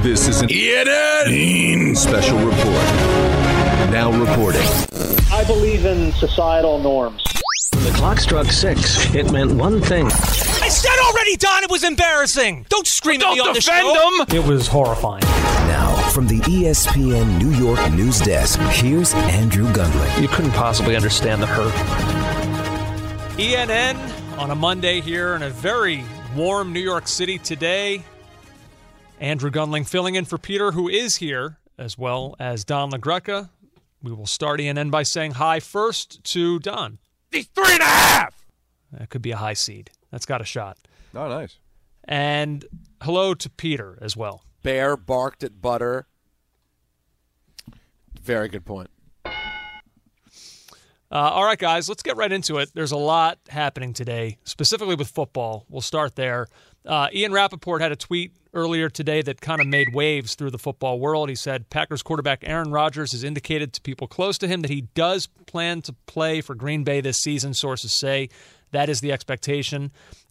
This is an ENN special report. Now reporting. I believe in societal norms. When the clock struck 6, it meant one thing. I said already, Don, it was embarrassing. Don't scream at me on the show. Don't defend him. It was horrifying. Now, from the ESPN New York news desk, here's Andrew Gundling. You couldn't possibly understand the hurt. ENN on a Monday here in a very warm New York City today. Andrew Gundling filling in for Peter, who is here, as well as Don LaGreca. We will start ENN by saying hi first to Don. He's 3.5. That could be a high seed. That's got a shot. Oh, nice. And hello to Peter as well. Bear barked at butter. Very good point. All right, guys, let's get right into it. There's a lot happening today, specifically with football. We'll start there. Ian Rappaport had a tweet earlier today that kind of made waves through the football world. He said Packers quarterback Aaron Rodgers has indicated to people close to him that he does plan to play for Green Bay this season. Sources say that is the expectation.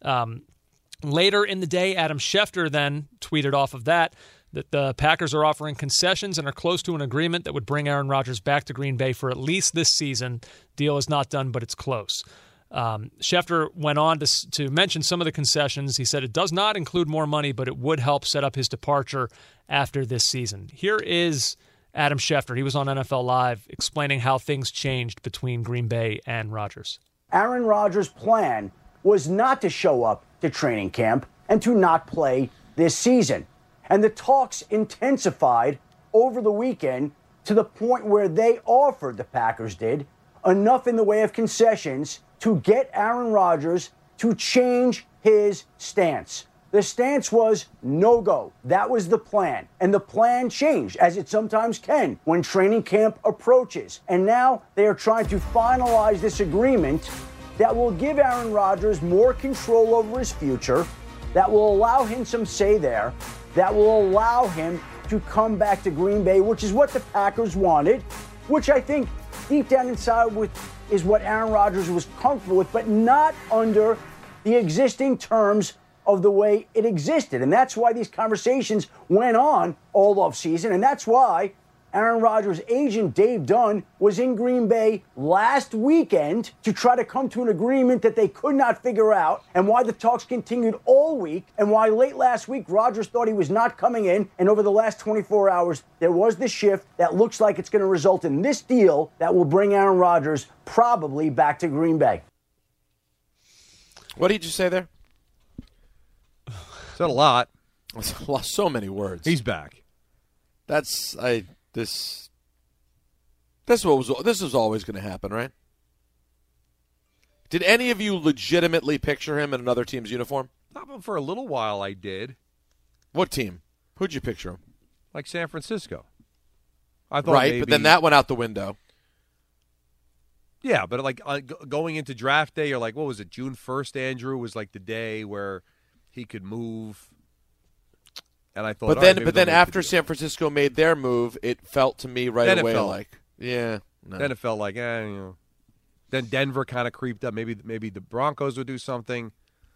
Later in the day, Adam Schefter then tweeted off of that the Packers are offering concessions and are close to an agreement that would bring Aaron Rodgers back to Green Bay for at least this season. Deal is not done, but it's close. Schefter went on to mention some of the concessions. He said it does not include more money, but it would help set up his departure after this season. Here is Adam Schefter. He was on NFL Live explaining how things changed between Green Bay and Rodgers. Aaron Rodgers' plan was not to show up to training camp and to not play this season. And the talks intensified over the weekend to the point where they offered, the Packers did, enough in the way of concessions to get Aaron Rodgers to change his stance. The stance was no go. That was the plan. And the plan changed, as it sometimes can when training camp approaches. And now they are trying to finalize this agreement that will give Aaron Rodgers more control over his future, that will allow him some say there, that will allow him to come back to Green Bay, which is what the Packers wanted, which I think deep down inside is what Aaron Rodgers was comfortable with, but not under the existing terms of the way it existed. And that's why these conversations went on all offseason, and that's why Aaron Rodgers' agent, Dave Dunn, was in Green Bay last weekend to try to come to an agreement that they could not figure out, and why the talks continued all week, and why late last week Rodgers thought he was not coming in, and over the last 24 hours there was this shift that looks like it's going to result in this deal that will bring Aaron Rodgers probably back to Green Bay. What did you say there? Said a lot. So many words. He's back. This was always going to happen, right? Did any of you legitimately picture him in another team's uniform? For a little while, I did. What team? Who'd you picture him? Like San Francisco. I thought right, maybe, but then that went out the window. Yeah, but like going into draft day, or like, what was it, June 1st, Andrew, was like the day where he could move. And I thought, but then after San Francisco made their move, it felt to me right away like, yeah. No. Then it felt like, Then Denver kind of creeped up. Maybe the Broncos would do something.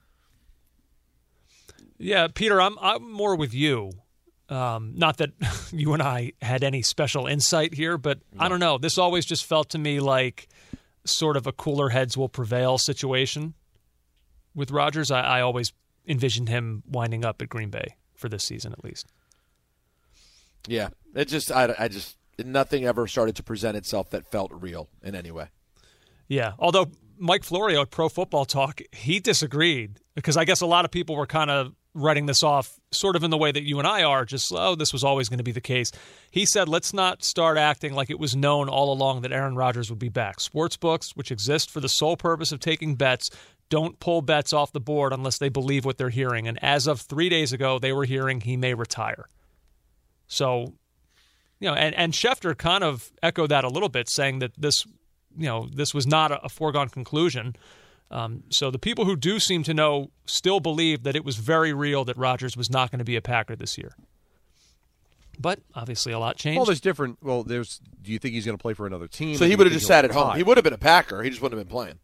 Yeah, Peter, I'm more with you. Not that you and I had any special insight here, but no. I don't know. This always just felt to me like sort of a cooler heads will prevail situation with Rodgers. I always envisioned him winding up at Green Bay for this season at least. Yeah, it just I just nothing ever started to present itself that felt real in any way. Yeah, although Mike Florio at Pro Football Talk, he disagreed because I guess a lot of people were kind of writing this off sort of in the way that you and I are, just, this was always going to be the case. He said, let's not start acting like it was known all along that Aaron Rodgers would be back. Sportsbooks, which exist for the sole purpose of taking bets, don't pull bets off the board unless they believe what they're hearing. And as of 3 days ago, they were hearing he may retire. So, and Schefter kind of echoed that a little bit, saying that this was not a foregone conclusion. So the people who do seem to know still believe that it was very real that Rodgers was not going to be a Packer this year. But obviously a lot changed. Well, do you think he's going to play for another team? So he would have just sat at home. He would have been a Packer. He just wouldn't have been playing.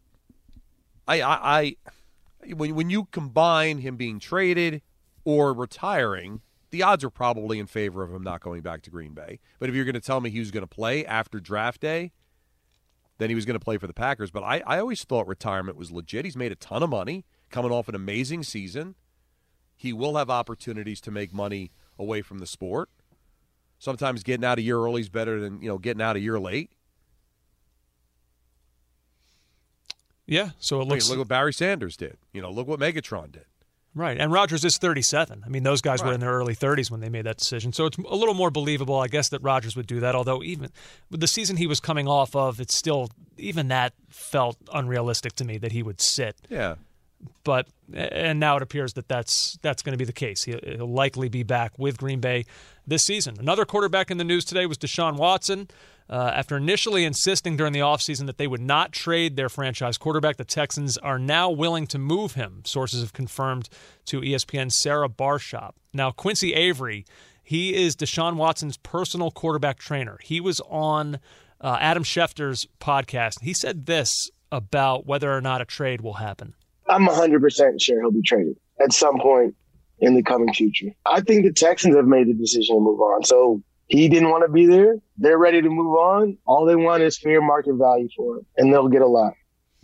When you combine him being traded or retiring, the odds are probably in favor of him not going back to Green Bay. But if you're going to tell me he was going to play after draft day, then he was going to play for the Packers. But I always thought retirement was legit. He's made a ton of money, coming off an amazing season. He will have opportunities to make money away from the sport. Sometimes getting out a year early is better than, getting out a year late. Yeah, so it looks. Look what Barry Sanders did. Look what Megatron did. Right, and Rodgers is 37. I mean, those guys were in their early 30s when they made that decision. So it's a little more believable, I guess, that Rodgers would do that. Although even with the season he was coming off of, it's still, even that felt unrealistic to me that he would sit. Yeah. And now it appears that that's going to be the case. He'll likely be back with Green Bay this season. Another quarterback in the news today was Deshaun Watson. After initially insisting during the offseason that they would not trade their franchise quarterback, the Texans are now willing to move him, sources have confirmed to ESPN's Sarah Barshop. Now, Quincy Avery, he is Deshaun Watson's personal quarterback trainer. He was on Adam Schefter's podcast. He said this about whether or not a trade will happen. I'm 100% sure he'll be traded at some point in the coming future. I think the Texans have made the decision to move on. So he didn't want to be there. They're ready to move on. All they want is fair market value for him, and they'll get a lot.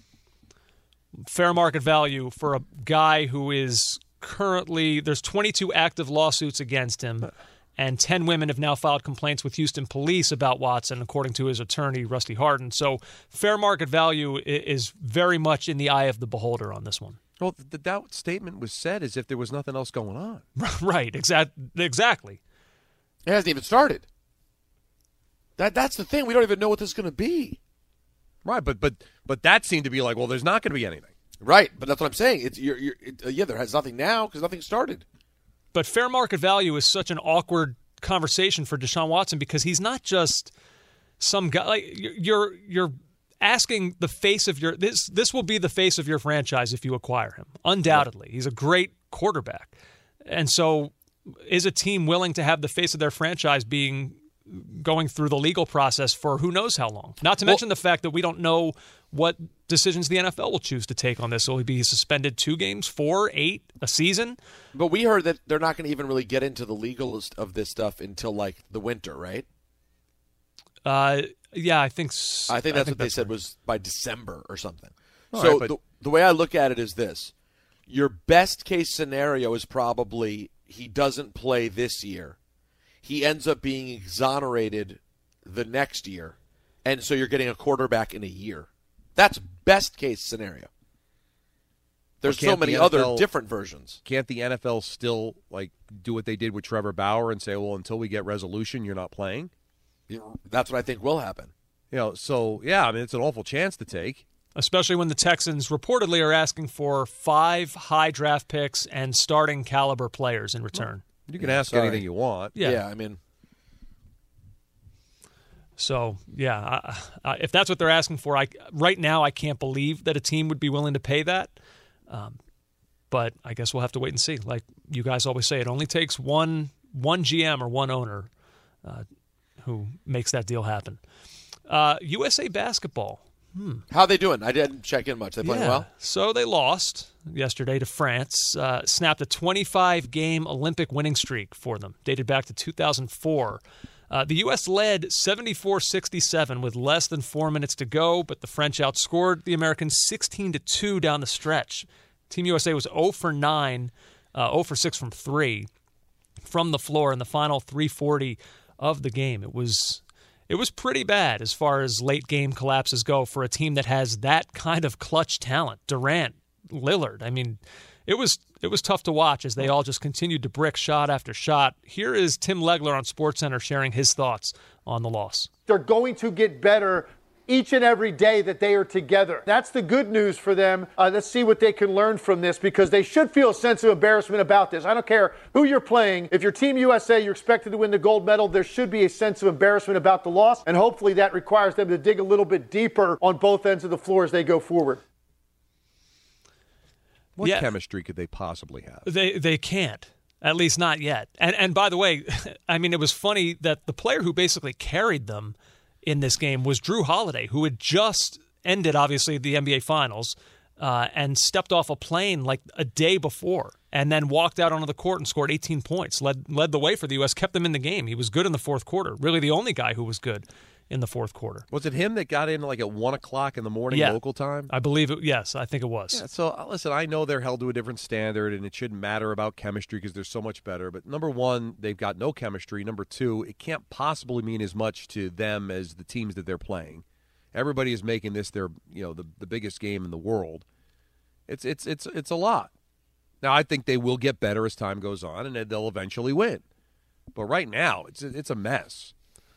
Fair market value for a guy who is currently, there's 22 active lawsuits against him, and 10 women have now filed complaints with Houston police about Watson, according to his attorney, Rusty Hardin. So fair market value is very much in the eye of the beholder on this one. Well, that statement was said as if there was nothing else going on. Right, exactly. It hasn't even started. That's the thing. We don't even know what this is going to be. Right, but that seemed to be like, well, there's not going to be anything. Right, but that's what I'm saying. There has nothing now because nothing started. But fair market value is such an awkward conversation for Deshaun Watson because he's not just some guy. Like you're asking the face of your this will be the face of your franchise if you acquire him. Undoubtedly, he's a great quarterback, and so is a team willing to have the face of their franchise going through the legal process for who knows how long? Not to mention the fact that we don't know what decisions the NFL will choose to take on this. Will he be suspended 2 games, 4, 8, a season? But we heard that they're not going to even really get into the legalist of this stuff until like the winter, right? Yeah, I think so. I think that's what they said was by December or something. All so the way I look at it is this. Your best case scenario is probably he doesn't play this year. He ends up being exonerated the next year, and so you're getting a quarterback in a year. That's best case scenario. There's so many other different versions. Can't the NFL still do what they did with Trevor Bauer and say, well, until we get resolution, you're not playing? That's what I think will happen. So, yeah, I mean, it's an awful chance to take. Especially when the Texans reportedly are asking for 5 high draft picks and starting caliber players in return. You can ask anything you want. Yeah, I mean. So, yeah, if that's what they're asking for, right now I can't believe that a team would be willing to pay that. But I guess we'll have to wait and see. Like you guys always say, it only takes one GM or one owner who makes that deal happen. USA Basketball. How are they doing? I didn't check in much. They playing well? So they lost yesterday to France. Snapped a 25-game Olympic winning streak for them. Dated back to 2004. The U.S. led 74-67 with less than 4 minutes to go, but the French outscored the Americans 16-2 down the stretch. Team USA was 0 for 9, 0 for 6 from 3 from the floor in the final 3:40 of the game. It was pretty bad as far as late game collapses go for a team that has that kind of clutch talent. Durant, Lillard. I mean, it was tough to watch as they all just continued to brick shot after shot. Here is Tim Legler on SportsCenter sharing his thoughts on the loss. They're going to get better each and every day that they are together. That's the good news for them. Let's see what they can learn from this because they should feel a sense of embarrassment about this. I don't care who you're playing. If you're Team USA, you're expected to win the gold medal, there should be a sense of embarrassment about the loss, and hopefully that requires them to dig a little bit deeper on both ends of the floor as they go forward. What chemistry could they possibly have? They can't, at least not yet. And by the way, I mean, it was funny that the player who basically carried them in this game was Drew Holiday, who had just ended, obviously, the NBA Finals, and stepped off a plane like a day before and then walked out onto the court and scored 18 points, led the way for the U.S., kept them in the game. He was good in the fourth quarter, really the only guy who was good in the fourth quarter. Was it him that got in like at 1 o'clock in the morning local time? I believe it. Yes, I think it was. Yeah, so, listen, I know they're held to a different standard, and it shouldn't matter about chemistry because they're so much better. But number one, they've got no chemistry. Number two, it can't possibly mean as much to them as the teams that they're playing. Everybody is making this their, the biggest game in the world. It's a lot. Now, I think they will get better as time goes on, and they'll eventually win. But right now, it's a mess.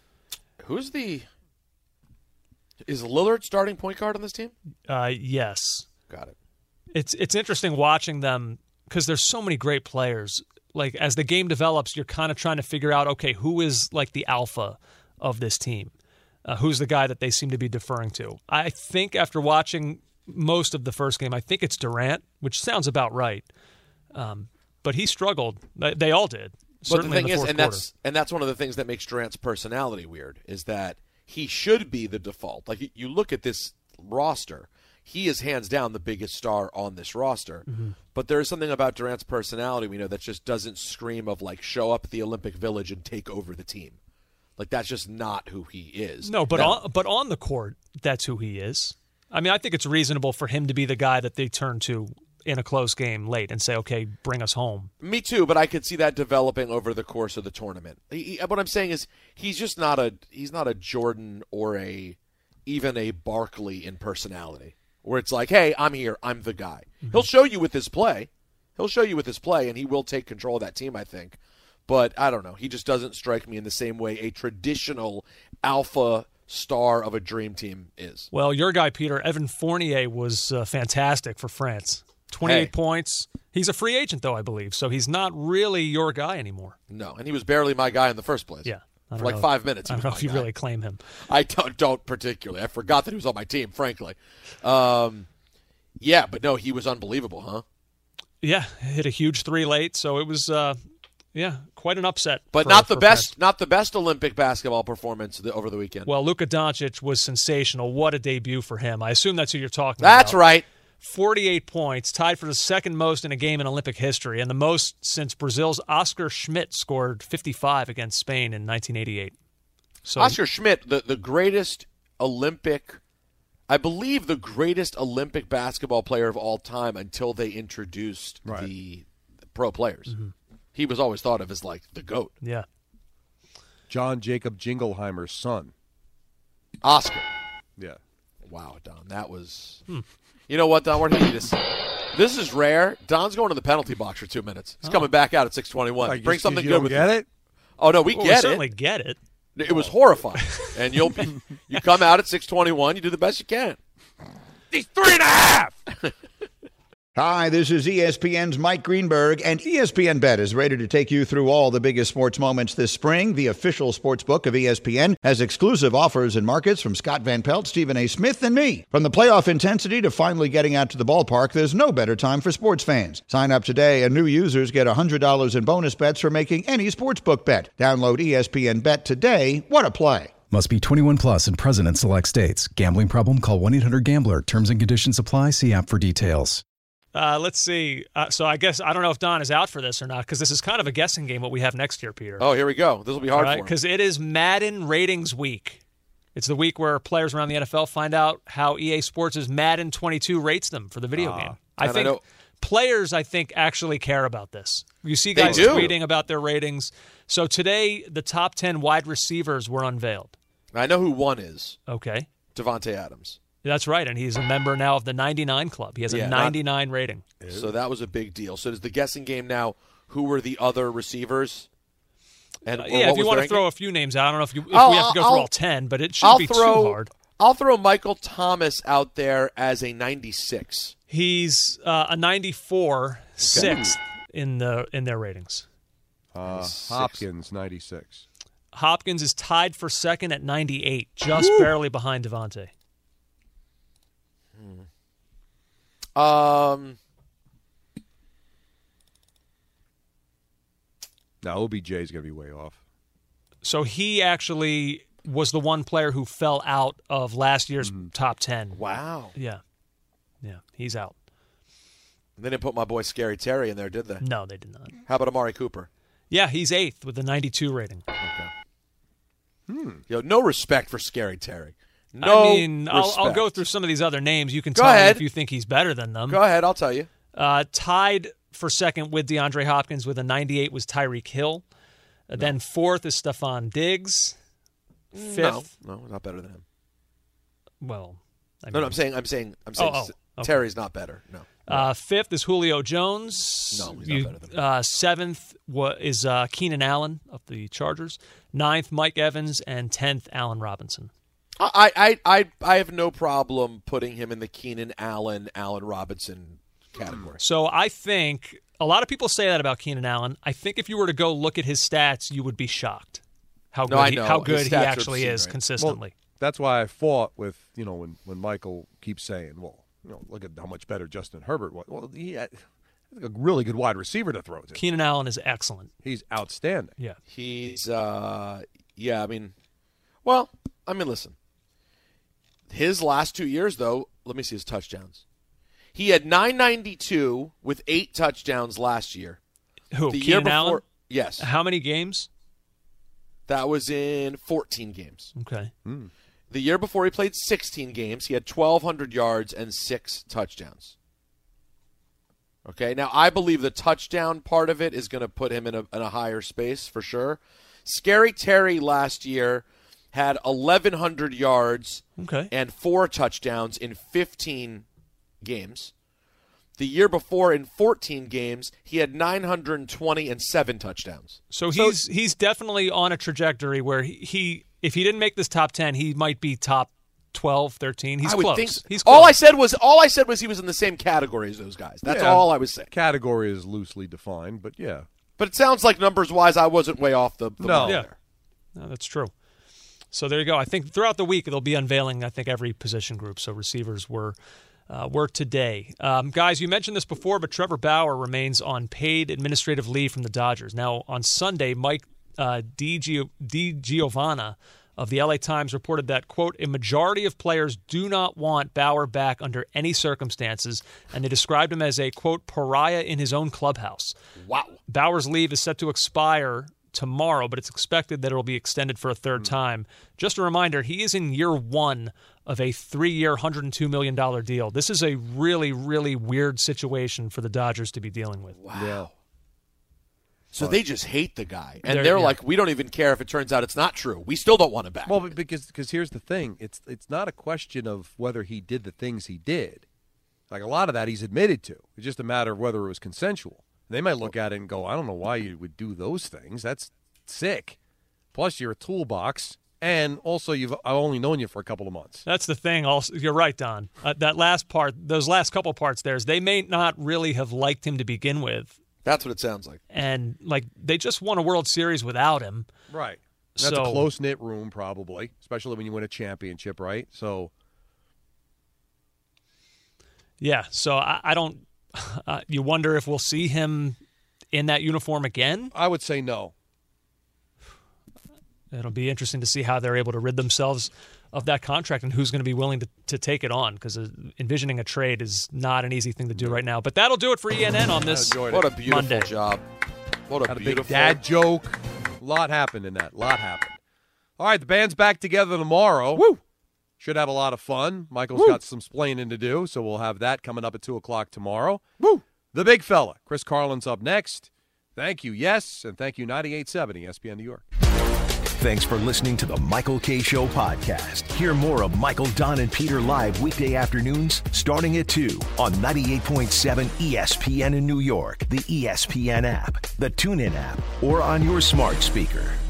Is Lillard starting point guard on this team? Yes. Got it. It's interesting watching them because there's so many great players. Like, as the game develops, you're kind of trying to figure out, okay, who is like the alpha of this team? Who's the guy that they seem to be deferring to? I think after watching most of the first game, I think it's Durant, which sounds about right. But he struggled. They all did. But the thing is, and that's one of the things that makes Durant's personality weird, is that he should be the default. Like, you look at this roster, he is hands down the biggest star on this roster. Mm-hmm. But there is something about Durant's personality we know that just doesn't scream of, like, show up at the Olympic Village and take over the team. Like, that's just not who he is. No, but on the court, that's who he is. I mean, I think it's reasonable for him to be the guy that they turn to in a close game late and say, okay, bring us home. Me too, but I could see that developing over the course of the tournament. What I'm saying is he's just not a Jordan or even a Barkley in personality, where it's like, hey, I'm here, I'm the guy. Mm-hmm. He'll show you with his play, and he will take control of that team, I think. But I don't know. He just doesn't strike me in the same way a traditional alpha star of a dream team is. Well, your guy, Peter, Evan Fournier, was fantastic for France. 28 points. He's a free agent, though, I believe, so he's not really your guy anymore. No, and he was barely my guy in the first place. Yeah. For like 5 minutes. I don't know if you really claim him. I don't particularly. I forgot that he was on my team, frankly. Yeah, but no, he was unbelievable, huh? Yeah, hit a huge three late, so it was quite an upset. But not the best Olympic basketball performance over the weekend. Well, Luka Doncic was sensational. What a debut for him. I assume that's who you're talking about. That's right. 48 points, tied for the second most in a game in Olympic history, and the most since Brazil's Oscar Schmidt scored 55 against Spain in 1988. So, Oscar Schmidt, the greatest Olympic, I believe the greatest Olympic basketball player of all time until they introduced the pro players. Mm-hmm. He was always thought of as like the GOAT. Yeah. John Jacob Jingleheimer's son. Oscar. Yeah. Wow, Don, that was... You know what, Don? Where did he just? This is rare. Don's going to the penalty box for 2 minutes. He's coming back out at 6:21. Bring something good with you. Get it? Oh no, we get it. Certainly get it. It was horrifying, and you come out at 6:21. You do the best you can. He's 3.5. Hi, this is ESPN's Mike Greenberg, and ESPN Bet is ready to take you through all the biggest sports moments this spring. The official sports book of ESPN has exclusive offers and markets from Scott Van Pelt, Stephen A. Smith, and me. From the playoff intensity to finally getting out to the ballpark, there's no better time for sports fans. Sign up today, and new users get $100 in bonus bets for making any sportsbook bet. Download ESPN Bet today. What a play. Must be 21 plus and present in select states. Gambling problem? Call 1-800-GAMBLER. Terms and conditions apply. See app for details. Let's see. So I guess I don't know if Don is out for this or not, because this is kind of a guessing game what we have next year, Peter. Oh, here we go. This will be hard for him. Because it is Madden Ratings Week. It's the week where players around the NFL find out how EA Sports' Madden 22 rates them for the video game. I think players, actually care about this. You see guys tweeting about their ratings. So today, the top 10 wide receivers were unveiled. I know who one is. Okay. Devontae Adams. That's right, and he's a member now of the 99 Club. He has a 99 rating. So that was a big deal. So is the guessing game now who were the other receivers? And if you want to throw a few names out. I don't know if we have to go through all 10, but it shouldn't be too hard. I'll throw Michael Thomas out there as a 96. He's a 94, sixth in their ratings. Hopkins, 96. Hopkins is tied for second at 98, just barely behind Devontae. Now OBJ's going to be way off. So he actually was the one player who fell out of last year's top 10. Wow. Yeah. Yeah, he's out. They didn't put my boy Scary Terry in there, did they? No, they did not. How about Amari Cooper? Yeah, he's 8th with a 92 rating. Okay. No respect for Scary Terry. No I mean, I'll respect. go through some of these other names. You can Go tell me ahead. if you think he's better than them. Go ahead, I'll tell you. Tied for second with DeAndre Hopkins with a 98 was Tyreek Hill. Then 4th is Stephon Diggs. 5th. No, not better than him. Well, I'm saying Terry's not better. No. 5th is Julio Jones. No, he's not better than him. 7th is Keenan Allen of the Chargers. 9th, Mike Evans, and 10th, Allen Robinson. I have no problem putting him in the Keenan Allen Robinson category. So I think a lot of people say that about Keenan Allen. I think if you were to go look at his stats, you would be shocked how good he actually is consistently. Well, that's why I fought with, when Michael keeps saying, well, look at how much better Justin Herbert was. Well, he had a really good wide receiver to throw to. Keenan Allen is excellent. He's outstanding. Yeah. He's, listen. His last 2 years, though, let me see his touchdowns. He had 992 with 8 touchdowns last year. Who, the Keenan year before, Allen? Yes. How many games? That was in 14 games. Okay. The year before he played 16 games, he had 1,200 yards and 6 touchdowns. Okay, now I believe the touchdown part of it is going to put him in a higher space for sure. Scary Terry last year had 1,100 yards and 4 touchdowns in 15 games. The year before, in 14 games, he had 920 and 7 touchdowns. So he's definitely on a trajectory where he if he didn't make this top 10, he might be top 12, 13. He's close. He's close. All I said was he was in the same category as those guys. That's all I was saying. Category is loosely defined, but yeah. But it sounds like numbers-wise, I wasn't way off the mark there. No, that's true. So there you go. I think throughout the week they'll be unveiling, every position group. So receivers were today. Guys, you mentioned this before, but Trevor Bauer remains on paid administrative leave from the Dodgers. Now, on Sunday, Mike DiGiovanna of the LA Times reported that, quote, a majority of players do not want Bauer back under any circumstances, and they described him as a, quote, pariah in his own clubhouse. Wow. Bauer's leave is set to expire tomorrow, but it's expected that it will be extended for a third time. Just a reminder, he is in year 1 of a 3-year, $102 million deal. This is a really, really weird situation for the Dodgers to be dealing with. Wow. Yeah. So they just hate the guy. And they're like, we don't even care if it turns out it's not true. We still don't want him back. Well, because here's the thing. It's not a question of whether he did the things he did. Like, a lot of that he's admitted to. It's just a matter of whether it was consensual. They might look at it and go, I don't know why you would do those things. That's sick. Plus, you're a toolbox. And also, I've only known you for a couple of months. That's the thing. Also, you're right, Don. That last part, those last couple parts there, is they may not really have liked him to begin with. That's what it sounds like. And, they just won a World Series without him. Right. That's a close-knit room, probably, especially when you win a championship, right? So. Yeah, so I don't you wonder if we'll see him in that uniform again? I would say no. It'll be interesting to see how they're able to rid themselves of that contract and who's going to be willing to take it on, because envisioning a trade is not an easy thing to do right now. But that'll do it for ENN on this Monday. What a beautiful job. What a big dad joke. A lot happened in that. A lot happened. All right, the band's back together tomorrow. Woo! Should have a lot of fun. Michael's got some splaining to do, so we'll have that coming up at 2 o'clock tomorrow. Woo! The big fella, Chris Carlin's up next. Thank you, yes, and thank you, 98.7 ESPN New York. Thanks for listening to the Michael Kay Show podcast. Hear more of Michael, Don, and Peter live weekday afternoons starting at 2 on 98.7 ESPN in New York, the ESPN app, the TuneIn app, or on your smart speaker.